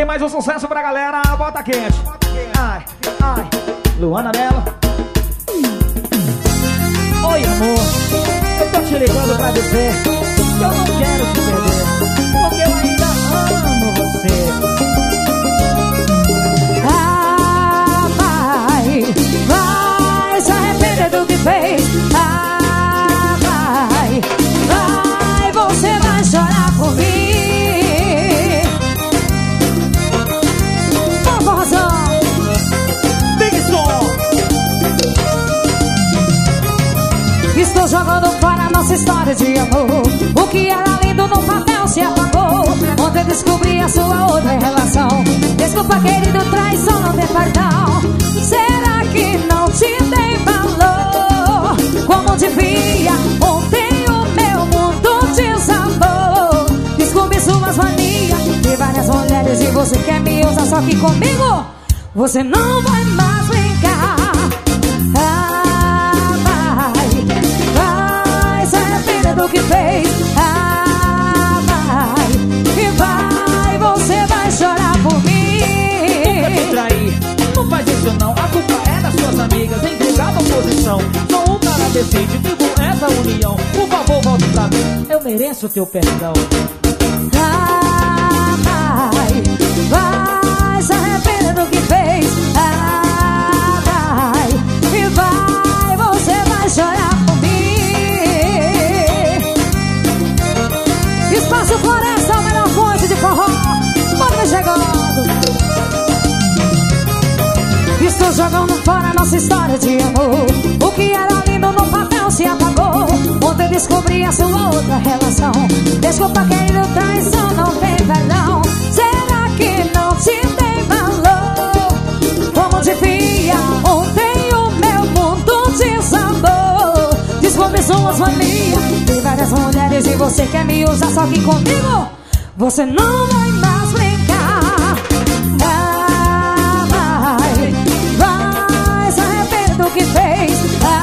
tem mais um sucesso pra galera. Bota quente. Ai, ai. Luana Mello. Oi, amor. Eu tô te ligando pra dizer que eu não quero te perder, porque eu ainda amo você. Ah, vai se arrepender do que fez. Ah, vai, você vai chorar por mim. Por razão. Big som. Estou jogando fora nossa história de amor. O que era lindo no papel se apagou. Ontem descobri a sua outra relação. Desculpa, querido, traição, não tem perdão. Será que não te dei valor? Como devia, ontem o meu mundo desabou. Descobri suas manias de várias mulheres e você quer me usar, só que comigo você não vai mais brincar. Do que fez, vai, e vai, você vai chorar por mim. Nunca te traí, não faz isso não. A culpa é das suas amigas em julgar da oposição. Sou um cara decente, vivo essa união. Por favor, volte pra mim, eu mereço teu perdão. Vai, se arrepender do que fez, vai, e vai, você vai chorar por mim. Espaço Floresta, a melhor fonte de forró. Bora chegando. Estou jogando fora nossa história de amor. O que era lindo no papel se apagou. Ontem descobri a sua outra relação. Desculpa, querido, traição, não tem perdão. Será que não te dei valor? Como devia, ontem o meu mundo desabou. Descobri suas manias de várias mulheres e você quer me usar, só que comigo você não vai mais brincar. Vai, se arrepender do que fez.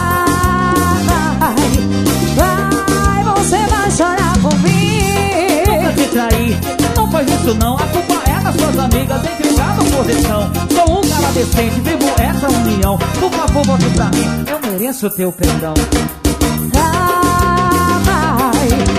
Vai, você vai chorar por mim. Nunca te traí, não faz isso não. A culpa é das suas amigas em julgar da oposição. Sou um cara decente, vivo essa união. Por favor, volte pra mim, eu mereço teu perdão. Vai,